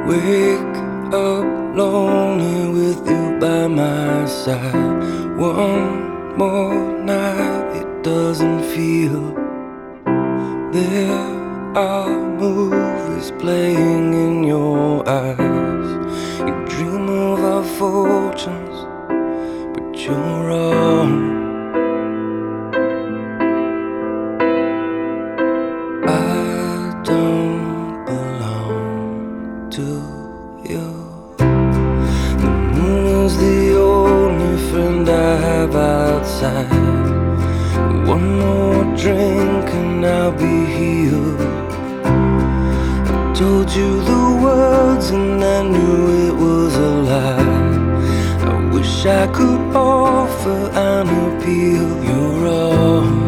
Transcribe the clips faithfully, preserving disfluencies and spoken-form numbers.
Wake up lonely with you by my side. One more night, it doesn't feel. There are movies playing in your eyes. You dream of our fortunes, but you're wrong. I don't belong to you. The moon is the only friend I have outside. One more drink and I'll be healed. I told you the words and I knew it was a lie. I wish I could offer an appeal. You're wrong.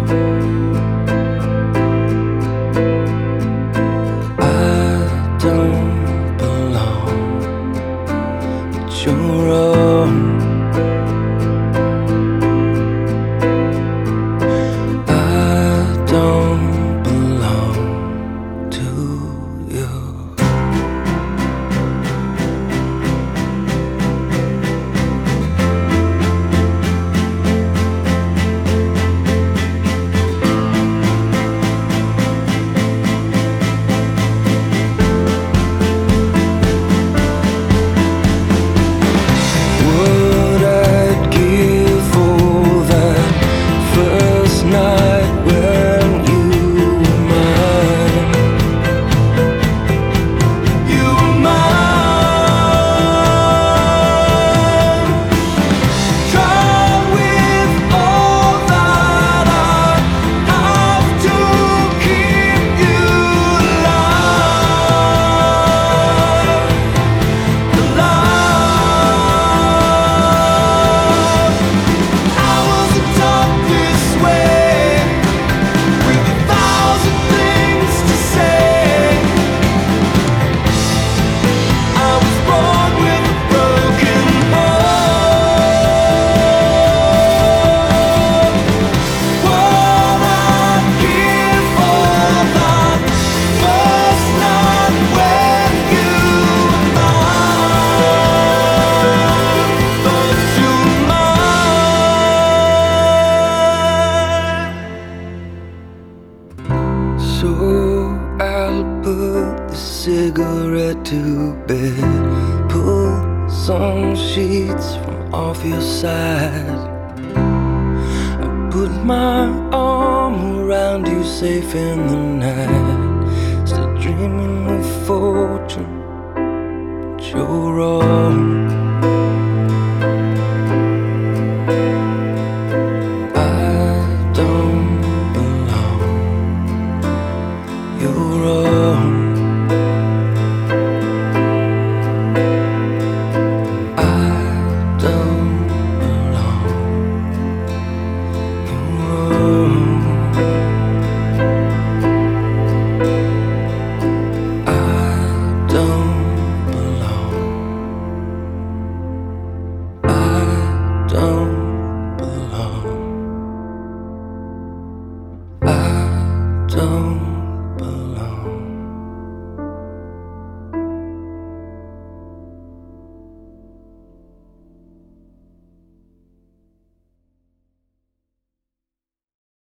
I don't belong, but you're wrong. Don't belong to you. What I'd give for that first night when So I'll put the cigarette to bed, pull some sheets from off your side. I put my arm around you safe in the night, still dreaming of fortune, but you're wrong. You're wrong. I don't belong. You're wrong. I don't belong. I don't belong. I don't belong.